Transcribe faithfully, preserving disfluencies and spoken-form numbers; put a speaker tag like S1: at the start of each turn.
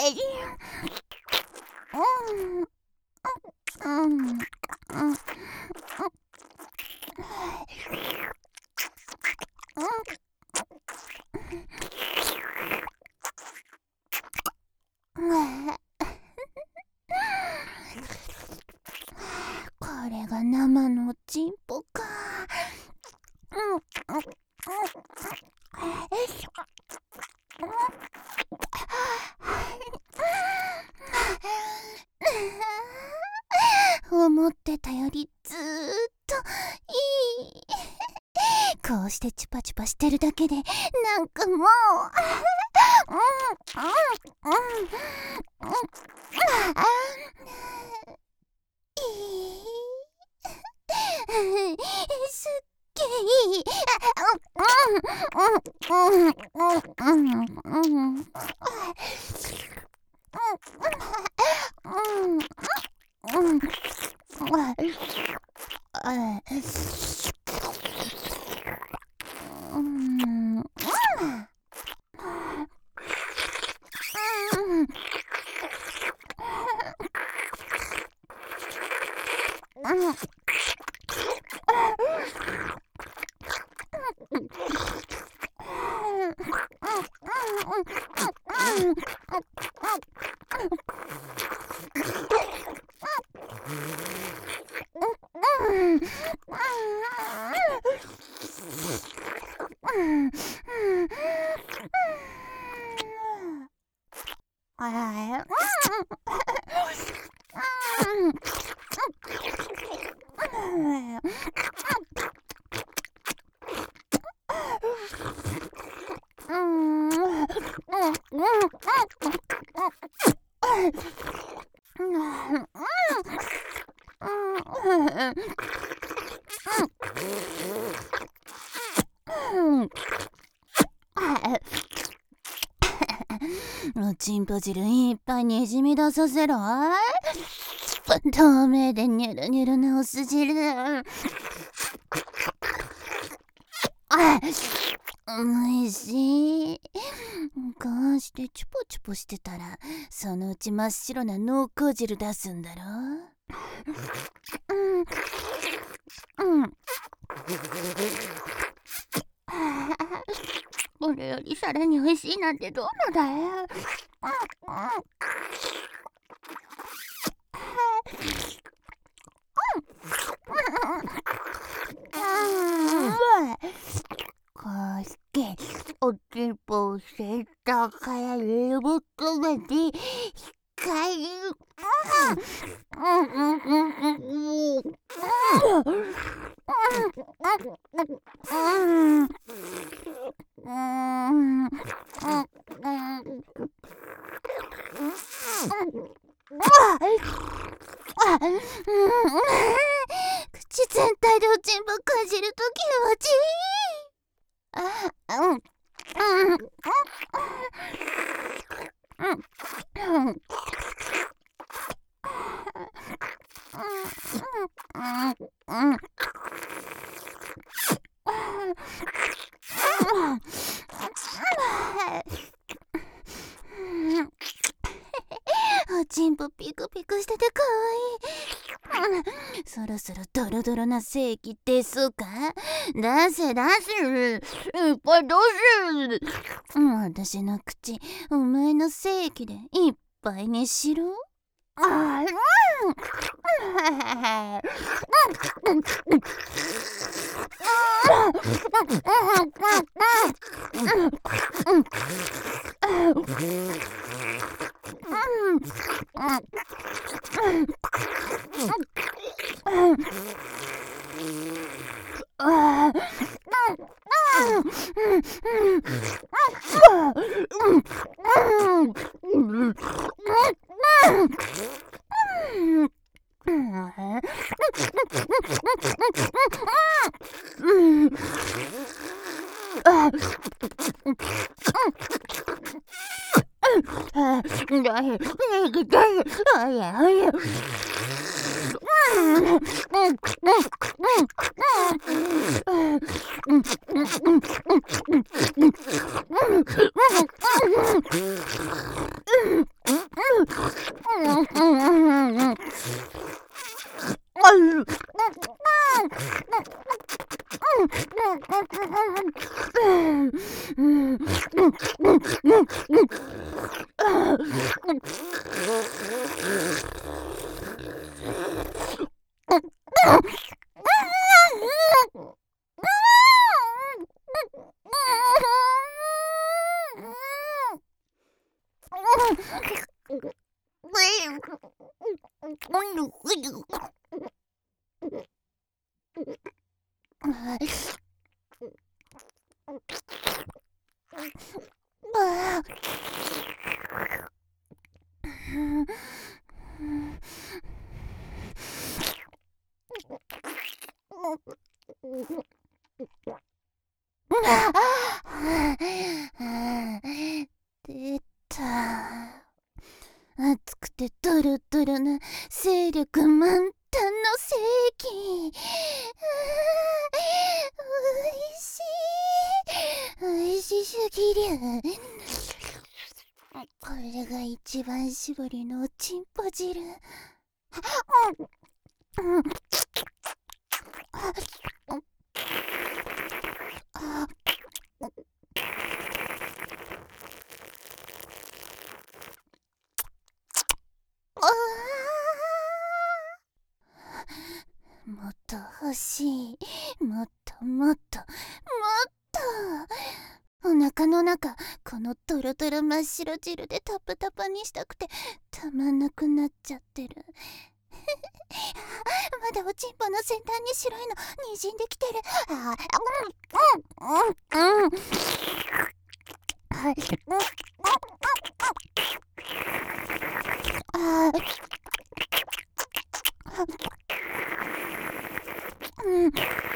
S1: これが生のチンポか。思ってたよりずーっといい。こうしてチュパチュパしてるだけでなんかもうすっげーいい。おちんぽ汁いっぱいにじみ出させろ。透明でニュルニュルなお酢汁。おいしい。こうしてチュポチュポしてたらそのうち真っ白な濃厚汁出すんだろ。うんうん。これよりさらに美味しいなんてどうのだよ。こうしておちんぽをセンターから根元まで光る。口全体でおちんぽ感じると気持ちいい。あ、うん、うん、うん、うん、うん。おちんぽピクピクしててかわいい。そろそろドロドロな精液出そうか。出せ出せ、いっぱい出せ。私の口お前の精液でいっぱいにしろ。あ、 出た。熱くてドロドロな勢力満タンの正義。おいしい、おいしすぎる。これが一番搾りのおちんぽ汁。もっと欲しい。もっともっともっと。お腹の中、このトロトロ真っ白汁でタプタプにしたくてたまんなくなっちゃってる。まだおちんぽの先端に白いのにじんできてる。あうんうんうんうんはいあうん